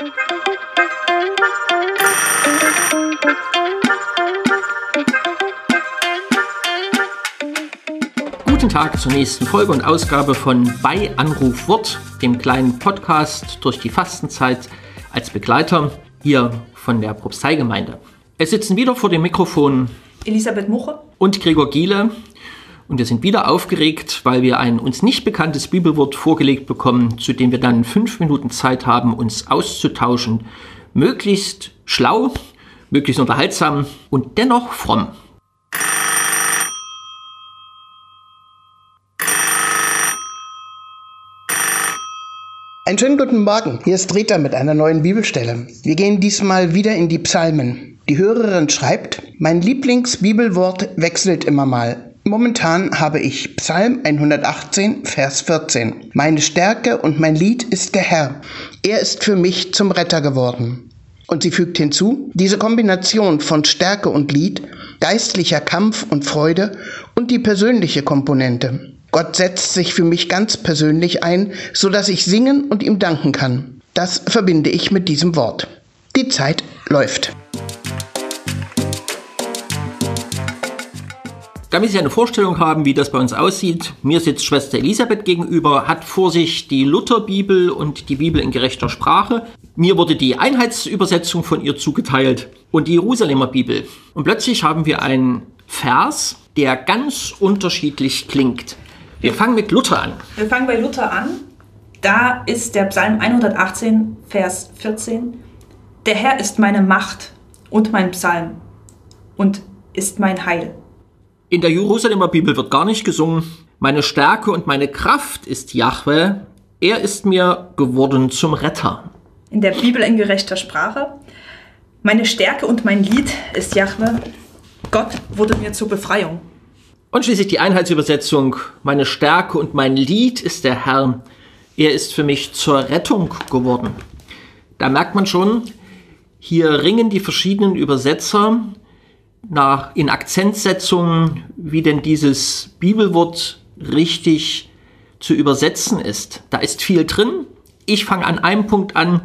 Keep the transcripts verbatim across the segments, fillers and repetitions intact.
Guten Tag zur nächsten Folge und Ausgabe von Bei Anruf Wort, dem kleinen Podcast durch die Fastenzeit als Begleiter hier von der Propsteigemeinde. Es sitzen wieder vor dem Mikrofon Elisabeth Muche und Gregor Giele und wir sind wieder aufgeregt, weil wir ein uns nicht bekanntes Bibelwort vorgelegt bekommen, zu dem wir dann fünf Minuten Zeit haben, uns auszutauschen. Möglichst schlau, möglichst unterhaltsam und dennoch fromm. Einen schönen guten Morgen, hier ist Rita mit einer neuen Bibelstelle. Wir gehen diesmal wieder in die Psalmen. Die Hörerin schreibt, mein Lieblingsbibelwort wechselt immer mal. Momentan habe ich Psalm hundertachtzehn, Vers vierzehn. Meine Stärke und mein Lied ist der Herr. Er ist für mich zum Retter geworden. Und sie fügt hinzu, diese Kombination von Stärke und Lied, geistlicher Kampf und Freude und die persönliche Komponente. Gott setzt sich für mich ganz persönlich ein, sodass ich singen und ihm danken kann. Das verbinde ich mit diesem Wort. Die Zeit läuft. Damit Sie eine Vorstellung haben, wie das bei uns aussieht, mir sitzt Schwester Elisabeth gegenüber, hat vor sich die Lutherbibel und die Bibel in gerechter Sprache. Mir wurde die Einheitsübersetzung von ihr zugeteilt und die Jerusalemer Bibel. Und plötzlich haben wir einen Vers, der ganz unterschiedlich klingt. Wir fangen mit Luther an. Wir fangen bei Luther an. Da ist der Psalm hundertachtzehn, Vers vierzehn. Der Herr ist meine Macht und mein Psalm und ist mein Heil. In der Jerusalemer Bibel wird gar nicht gesungen. Meine Stärke und meine Kraft ist Jahwe. Er ist mir geworden zum Retter. In der Bibel in gerechter Sprache. Meine Stärke und mein Lied ist Jahwe. Gott wurde mir zur Befreiung. Und schließlich die Einheitsübersetzung. Meine Stärke und mein Lied ist der Herr. Er ist für mich zur Rettung geworden. Da merkt man schon, hier ringen die verschiedenen Übersetzer nach, in Akzentsetzungen, wie denn dieses Bibelwort richtig zu übersetzen ist. Da ist viel drin. Ich fange an einem Punkt an.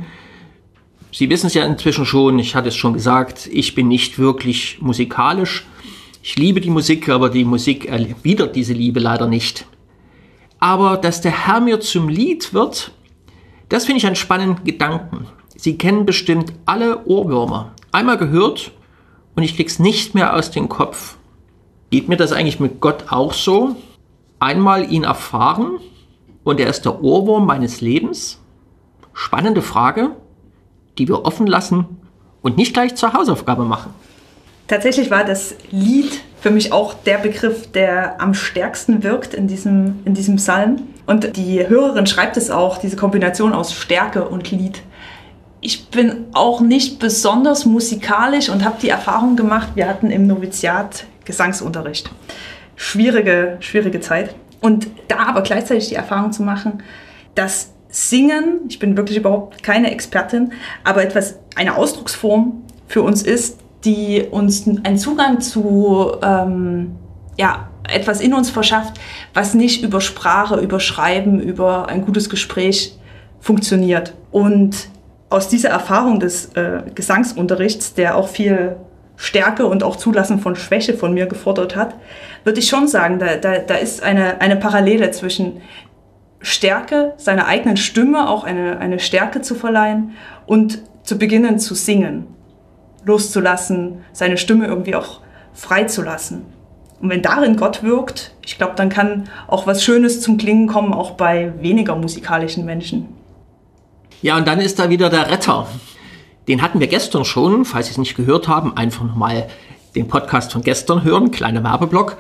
Sie wissen es ja inzwischen schon, ich hatte es schon gesagt, ich bin nicht wirklich musikalisch. Ich liebe die Musik, aber die Musik erwidert diese Liebe leider nicht. Aber dass der Herr mir zum Lied wird, das finde ich einen spannenden Gedanken. Sie kennen bestimmt alle Ohrwürmer. Einmal gehört und ich krieg's nicht mehr aus dem Kopf. Geht mir das eigentlich mit Gott auch so? Einmal ihn erfahren und er ist der Ohrwurm meines Lebens? Spannende Frage, die wir offen lassen und nicht gleich zur Hausaufgabe machen. Tatsächlich war das Lied für mich auch der Begriff, der am stärksten wirkt in diesem, in diesem Psalm. Und die Hörerin schreibt es auch, diese Kombination aus Stärke und Lied. Ich bin auch nicht besonders musikalisch und habe die Erfahrung gemacht, wir hatten im Noviziat Gesangsunterricht. Schwierige, schwierige Zeit. Und da aber gleichzeitig die Erfahrung zu machen, dass Singen, ich bin wirklich überhaupt keine Expertin, aber etwas, eine Ausdrucksform für uns ist, die uns einen Zugang zu ähm, ja, etwas in uns verschafft, was nicht über Sprache, über Schreiben, über ein gutes Gespräch funktioniert. Und aus dieser Erfahrung des äh, Gesangsunterrichts, der auch viel Stärke und auch Zulassen von Schwäche von mir gefordert hat, würde ich schon sagen, da, da, da ist eine, eine Parallele zwischen Stärke, seiner eigenen Stimme auch eine, eine Stärke zu verleihen und zu beginnen zu singen, loszulassen, seine Stimme irgendwie auch freizulassen. Und wenn darin Gott wirkt, ich glaube, dann kann auch was Schönes zum Klingen kommen, auch bei weniger musikalischen Menschen. Ja, und dann ist da wieder der Retter. Den hatten wir gestern schon, falls Sie es nicht gehört haben, einfach nochmal den Podcast von gestern hören, kleiner Werbeblock.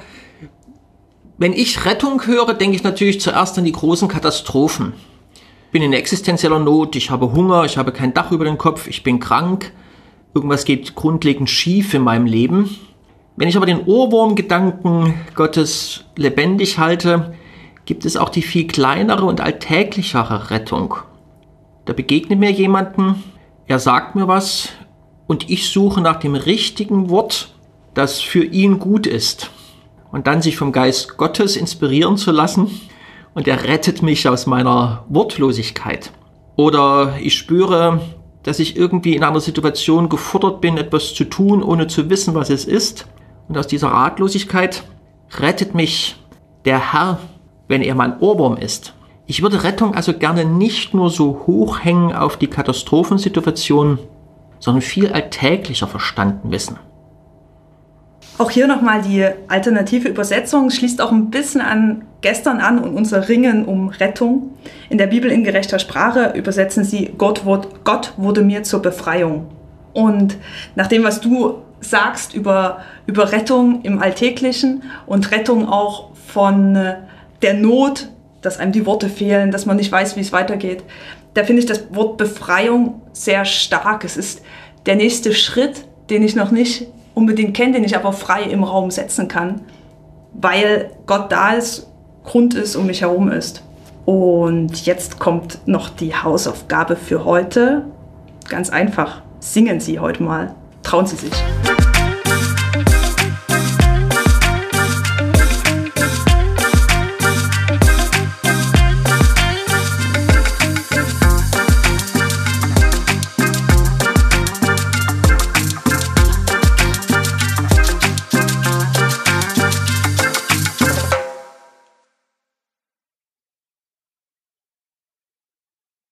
Wenn ich Rettung höre, denke ich natürlich zuerst an die großen Katastrophen. Ich bin in existenzieller Not, ich habe Hunger, ich habe kein Dach über den Kopf, ich bin krank. Irgendwas geht grundlegend schief in meinem Leben. Wenn ich aber den Ohrwurmgedanken Gottes lebendig halte, gibt es auch die viel kleinere und alltäglichere Rettung. Da begegnet mir jemanden, er sagt mir was und ich suche nach dem richtigen Wort, das für ihn gut ist. Und dann sich vom Geist Gottes inspirieren zu lassen und er rettet mich aus meiner Wortlosigkeit. Oder ich spüre, dass ich irgendwie in einer Situation gefordert bin, etwas zu tun, ohne zu wissen, was es ist. Und aus dieser Ratlosigkeit rettet mich der Herr, wenn er mein Ohrwurm ist. Ich würde Rettung also gerne nicht nur so hochhängen auf die Katastrophensituation, sondern viel alltäglicher verstanden wissen. Auch hier nochmal die alternative Übersetzung, schließt auch ein bisschen an gestern an und unser Ringen um Rettung. In der Bibel in gerechter Sprache übersetzen sie, Gott, Gott wurde mir zur Befreiung. Und nach dem, was du sagst über, über Rettung im Alltäglichen und Rettung auch von der Not, dass einem die Worte fehlen, dass man nicht weiß, wie es weitergeht, da finde ich das Wort Befreiung sehr stark. Es ist der nächste Schritt, den ich noch nicht unbedingt kenne, den ich aber frei im Raum setzen kann, weil Gott da ist, Grund ist, um mich herum ist. Und jetzt kommt noch die Hausaufgabe für heute. Ganz einfach, singen Sie heute mal. Trauen Sie sich.